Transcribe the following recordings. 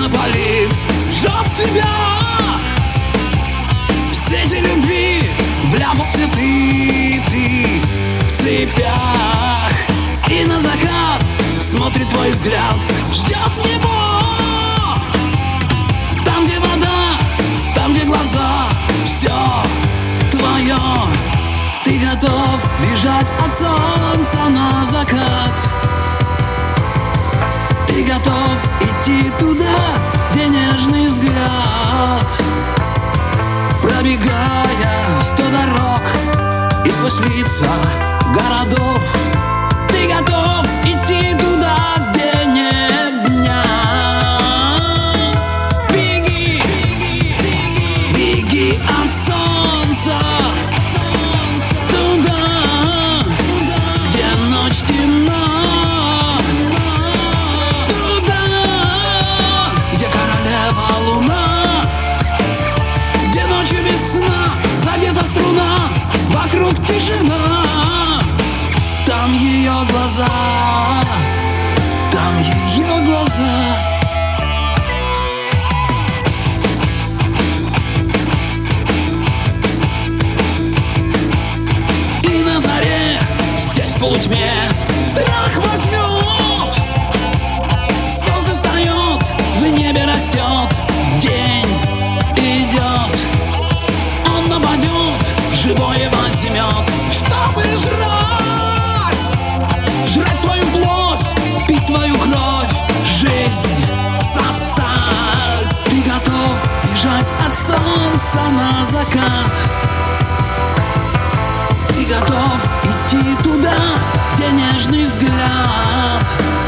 палит, жжет тебя. В сети любви вляпался ты в цепях. И на закат смотрит твой взгляд, ждет его. Там, где вода, там, где глаза, все твое. Ты готов бежать от солнца на закат. Ты готов идти туда, где нежный взгляд. Пробегая 100 дорог и сквозь лица городов, ты готов идти туда, где нет дня. Беги, беги, беги от солнца туда, где ночь темна. Туда, где королева луна, где ночью без сна задета струна, вокруг тишина. Там ее глаза, там ее глаза. И на заре, здесь в полутьме, страх возьмет. Солнце встает, в небе растет, день идет. Он нападет, живое возьмет, чтобы жрать. Жрать твою плоть, пить твою кровь, жизнь сосать. Ты готов бежать от солнца на закат. Ты готов идти туда, где нежный взгляд.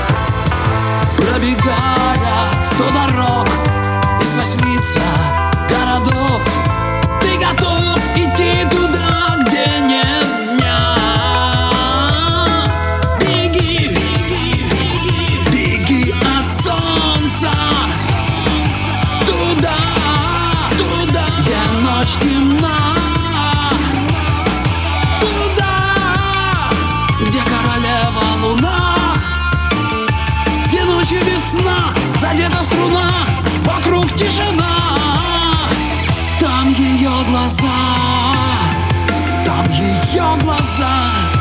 Пробегая 100 дорог и сквозь лица городов, ты готов идти туда, где нет дня. Беги, беги, беги, беги от солнца туда, туда, где ночь темна. Туда, где королева луна, где ночью без сна задета струна, вокруг тишина. Там ее глаза, там ее глаза.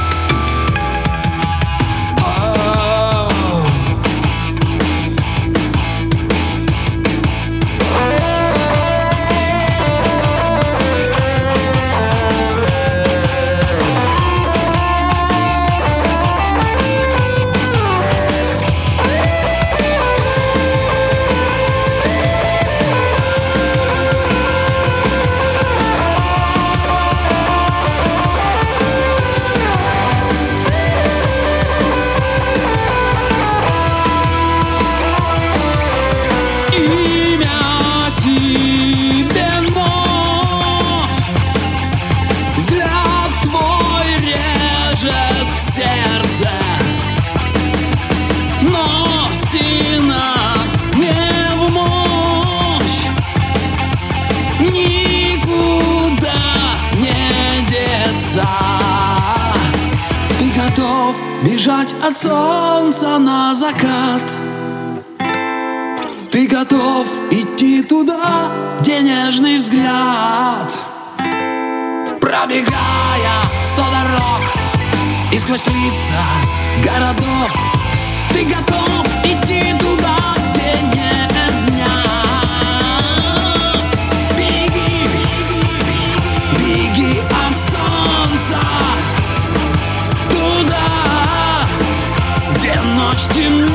Сердце, но стена не в мочь, никуда не деться. Ты готов бежать от солнца на закат. Ты готов идти туда, где нежный взгляд. Пробегая 100 дорог и сквозь лица городов, ты готов идти туда, где нет дня. Беги, беги, беги от солнца туда, где ночь темна.